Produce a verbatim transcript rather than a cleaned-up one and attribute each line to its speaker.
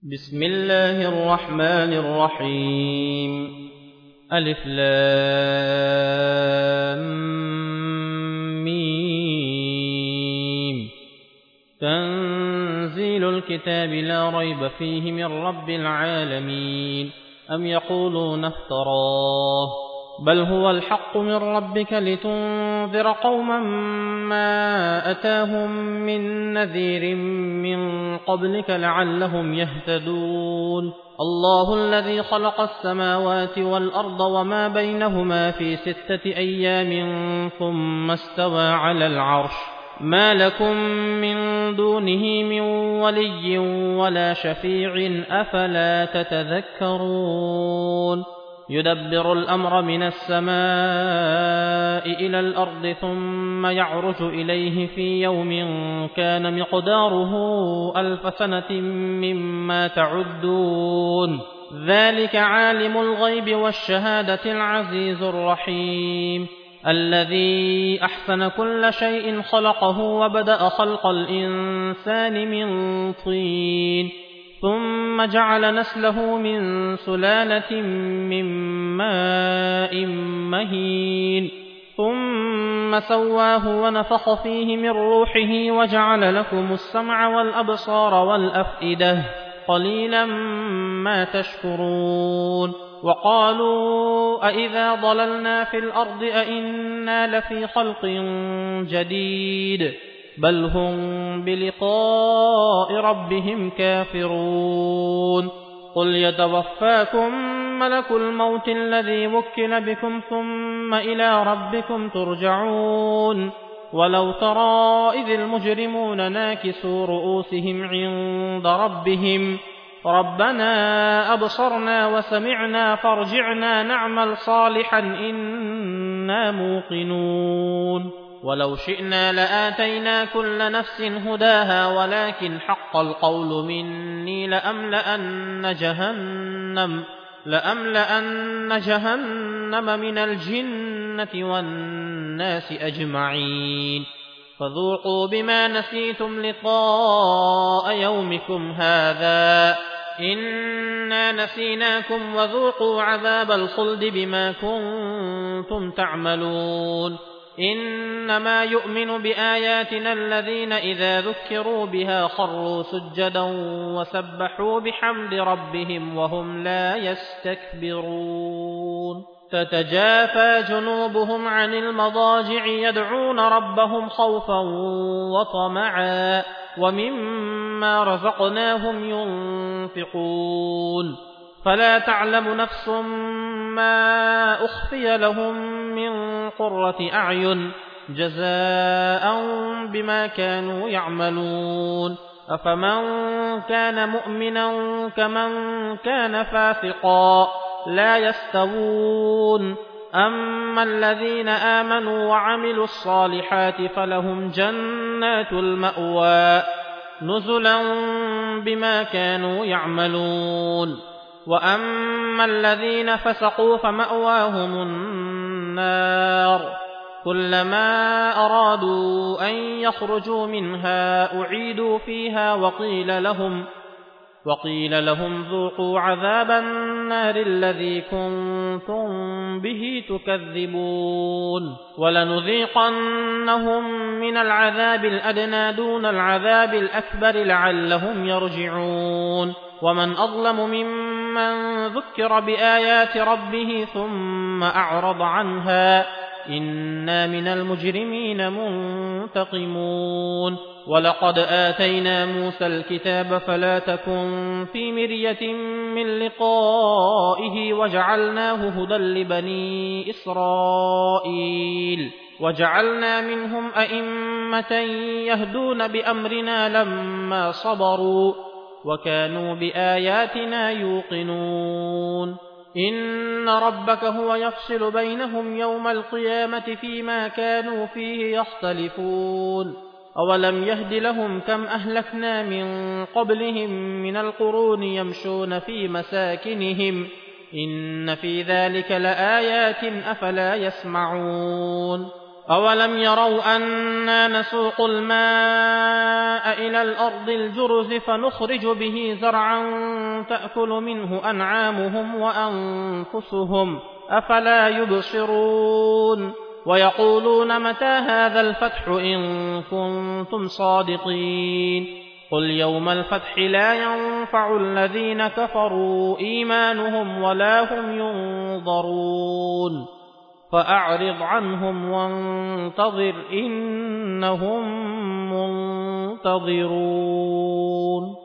Speaker 1: بسم الله الرحمن الرحيم ألف لام ميم تنزيل الكتاب لا ريب فيه من رب العالمين أم يقولون افتراه بل هو الحق من ربك لتنذر قوما ما أتاهم من نذير من قبلك لعلهم يهتدون الله الذي خلق السماوات والأرض وما بينهما في ستة أيام ثم استوى على العرش ما لكم من دونه من ولي ولا شفيع أفلا تتذكرون يدبر الأمر من السماء إلى الأرض ثم يعرج إليه في يوم كان مقداره ألف سنة مما تعدون ذلك عالم الغيب والشهادة العزيز الرحيم الذي أحسن كل شيء خلقه وبدأ خلق الإنسان من طين ثم جعل نسله من سلالة من ماء مهين ثم سواه ونفخ فيه من روحه وجعل لكم السمع والأبصار والأفئدة قليلا ما تشكرون وقالوا أئذا ضللنا في الأرض أئنا لفي خلق جديد بل هم بلقاء ربهم كافرون قل يتوفاكم ملك الموت الذي وكل بكم ثم إلى ربكم ترجعون ولو ترى إذ المجرمون ناكسوا رؤوسهم عند ربهم ربنا أبصرنا وسمعنا فارجعنا نعمل صالحا إنا موقنون ولو شئنا لآتينا كل نفس هداها ولكن حق القول مني لأملأن جهنم لأملأن جهنم من الجنة والناس أجمعين فذوقوا بما نسيتم لقاء يومكم هذا إنا نسيناكم وذوقوا عذاب الخلد بما كنتم تعملون إنما يؤمن بآياتنا الذين إذا ذكروا بها خروا سجدا وسبحوا بحمد ربهم وهم لا يستكبرون تتجافى جنوبهم عن المضاجع يدعون ربهم خوفا وطمعا ومما رزقناهم ينفقون فلا تعلم نفس ما أخفي لهم من قرة أعين جزاء بما كانوا يعملون أفمن كان مؤمنا كمن كان فاسقا لا يستوون أما الذين آمنوا وعملوا الصالحات فلهم جنات المأوى نزلا بما كانوا يعملون وأما الذين فسقوا فمأواهم النار كلما أرادوا أن يخرجوا منها أعيدوا فيها وقيل لهم وقيل لهم ذوقوا عذاب النار الذي كنتم به تكذبون ولنذيقنهم من العذاب الأدنى دون العذاب الأكبر لعلهم يرجعون ومن أظلم ممن ذكر بآيات ربه ثم أعرض عنها إنا من المجرمين منتقمون ولقد آتينا موسى الكتاب فلا تكن في مرية من لقائه وجعلناه هدى لبني إسرائيل وجعلنا منهم أئمة يهدون بأمرنا لما صبروا وكانوا بآياتنا يوقنون إن ربك هو يفصل بينهم يوم القيامة فيما كانوا فيه يختلفون أولم يهد لهم كم أهلكنا من قبلهم من القرون يمشون في مساكنهم إن في ذلك لآيات أفلا يسمعون أولم يروا أنا نسوق الماء إلى الأرض الجرز فنخرج به زرعا تأكل منه أنعامهم وأنفسهم أفلا يبصرون ويقولون متى هذا الفتح إن كنتم صادقين قل يوم الفتح لا ينفع الذين كفروا إيمانهم ولا هم ينظرون فأعرض عنهم وانتظر إنهم منتظرون.